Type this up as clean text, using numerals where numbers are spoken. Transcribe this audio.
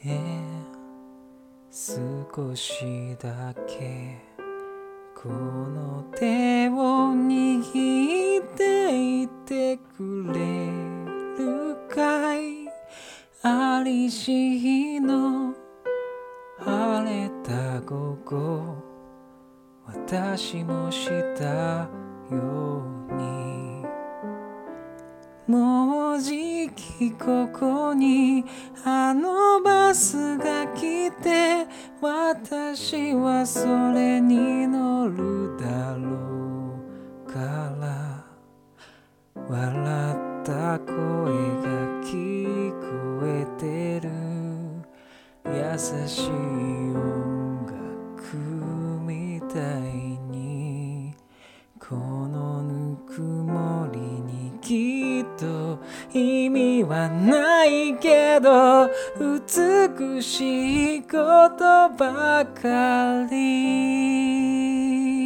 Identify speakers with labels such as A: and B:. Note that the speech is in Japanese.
A: 少しだけこの手を握っていてくれるかい。ありし日の晴れた午後、私もしたように、もうじきここにあのバスが来て、私はそれに乗るだろうから、笑った声が聞こえてる、優しい音楽みたいに、このぬくもりにきっと意味はないけど、美しいことばかり。